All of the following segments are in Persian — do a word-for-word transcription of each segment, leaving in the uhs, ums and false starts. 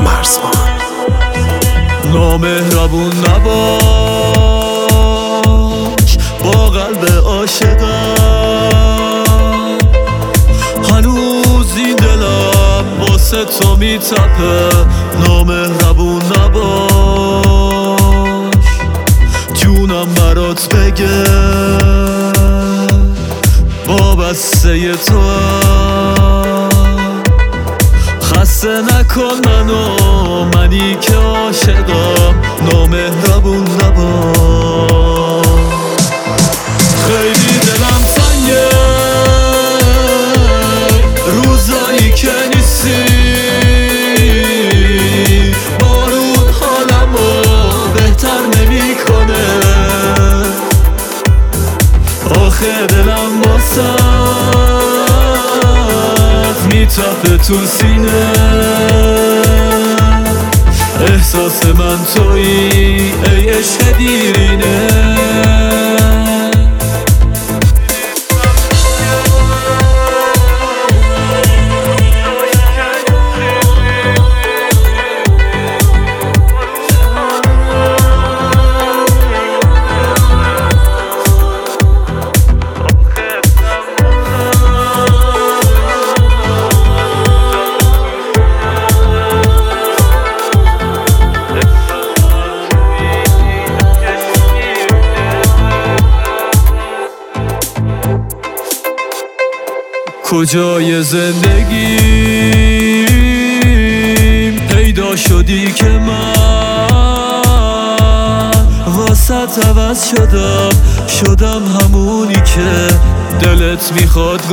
مرزبان. نامهربون نباش با قلب عاشقم، هنوز این دلم واسه تو میتپه. نامهربون نباش جونم برات بگه وابسته تو هم. خسته نکن منو، منی که عاشقم. نامهربون نباش. خیلی دلم تنگه روزایی که نیستی، بارون حالمو بهتر نمیکنه. آخه دلم واسه میتپه تو سینه. احساس من تویی ای عشق دیرینه. کجای زندگیم پیدا شدی که من واسه عوض شدم، شدم همونی که دلت میخواد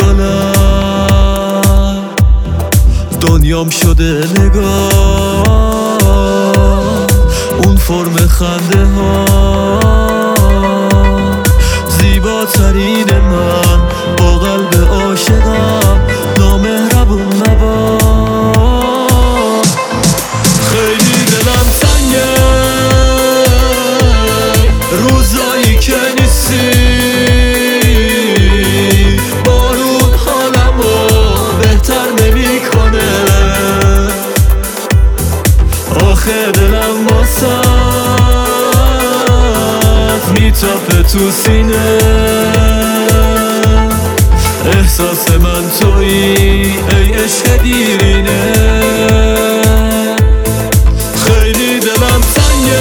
گلم. دنیام شده نگاه اون فرم خنده ها، زیباترین من با قلب عاشقم. نامهربون نباش. خیلی دلم تنگه روزایی که نیستی، بارون حالمو بهتر نمیکنه. آخه دلم واسه میتپه تو سینه. احساس من تویی ای عشق دیرینه. خیلی دلم تنگه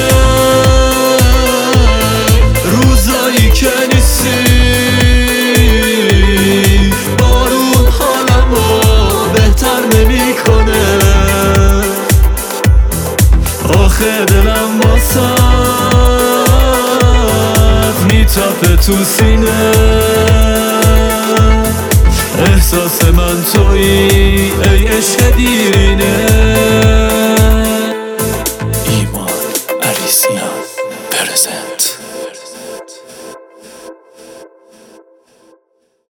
روزایی که نیستی، بارون حالمو بهتر نمیکنه. آخه دلم واسه میتپه تو سینه. احساس من تویی ای عشق دیرینه.